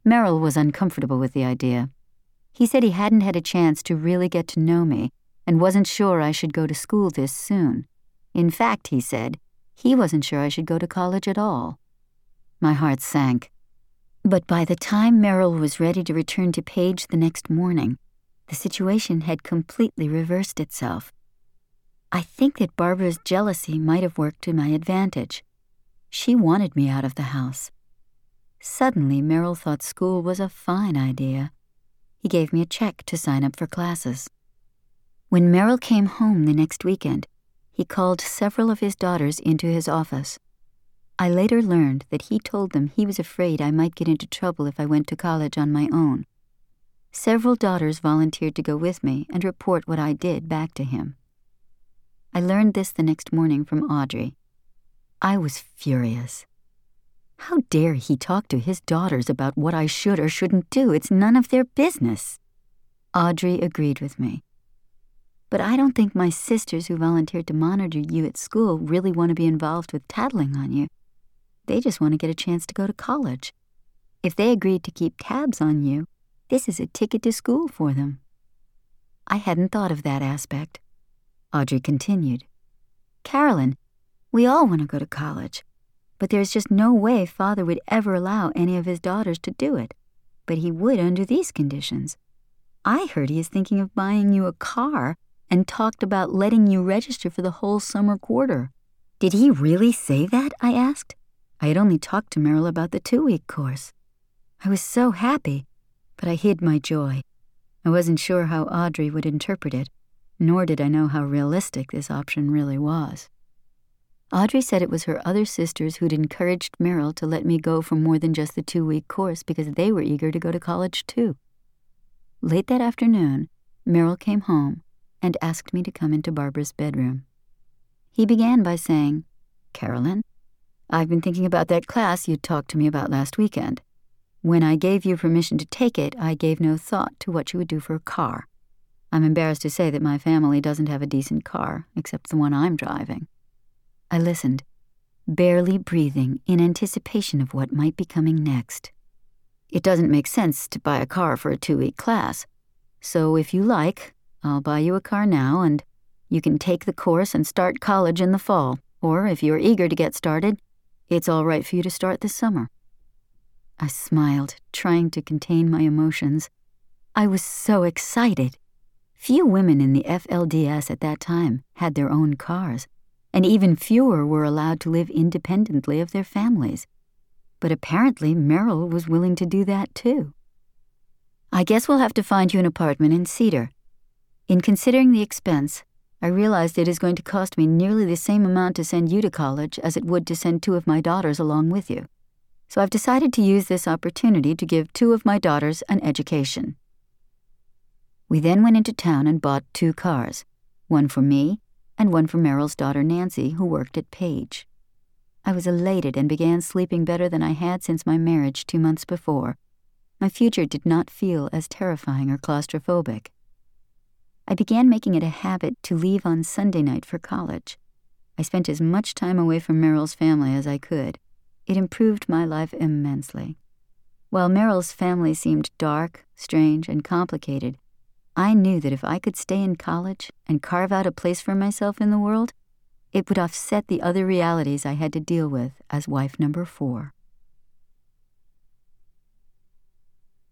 Merrill was uncomfortable with the idea. He said he hadn't had a chance to really get to know me and wasn't sure I should go to school this soon. In fact, he said, he wasn't sure I should go to college at all. My heart sank. But by the time Merrill was ready to return to Page the next morning, the situation had completely reversed itself. I think that Barbara's jealousy might have worked to my advantage. She wanted me out of the house. Suddenly, Merrill thought school was a fine idea. He gave me a check to sign up for classes. When Merrill came home the next weekend, he called several of his daughters into his office. I later learned that he told them he was afraid I might get into trouble if I went to college on my own. Several daughters volunteered to go with me and report what I did back to him. I learned this the next morning from Audrey. I was furious. How dare he talk to his daughters about what I should or shouldn't do? It's none of their business. Audrey agreed with me. But I don't think my sisters who volunteered to monitor you at school really want to be involved with tattling on you. They just want to get a chance to go to college. If they agreed to keep tabs on you, this is a ticket to school for them. I hadn't thought of that aspect. Audrey continued. Carolyn, we all want to go to college, but there's just no way Father would ever allow any of his daughters to do it. But he would under these conditions. I heard he is thinking of buying you a car and talked about letting you register for the whole summer quarter. Did he really say that? I asked. I had only talked to Merrill about the 2-week course. I was so happy, but I hid my joy. I wasn't sure how Audrey would interpret it, nor did I know how realistic this option really was. Audrey said it was her other sisters who'd encouraged Merrill to let me go for more than just the 2-week course because they were eager to go to college too. Late that afternoon, Merrill came home and asked me to come into Barbara's bedroom. He began by saying, Carolyn, I've been thinking about that class you talked to me about last weekend. When I gave you permission to take it, I gave no thought to what you would do for a car. I'm embarrassed to say that my family doesn't have a decent car, except the one I'm driving. I listened, barely breathing in anticipation of what might be coming next. It doesn't make sense to buy a car for a 2-week class. So if you like, I'll buy you a car now and you can take the course and start college in the fall. Or if you're eager to get started, it's all right for you to start this summer. I smiled, trying to contain my emotions. I was so excited. Few women in the FLDS at that time had their own cars, and even fewer were allowed to live independently of their families. But apparently Merrill was willing to do that too. I guess we'll have to find you an apartment in Cedar. In considering the expense, I realized it is going to cost me nearly the same amount to send you to college as it would to send 2 of my daughters along with you. So I've decided to use this opportunity to give 2 of my daughters an education. We then went into town and bought 2 cars, one for me and one for Merrill's daughter Nancy, who worked at Page. I was elated and began sleeping better than I had since my marriage 2 months before. My future did not feel as terrifying or claustrophobic. I began making it a habit to leave on Sunday night for college. I spent as much time away from Merrill's family as I could. It improved my life immensely. While Merrill's family seemed dark, strange, and complicated, I knew that if I could stay in college and carve out a place for myself in the world, it would offset the other realities I had to deal with as wife number 4.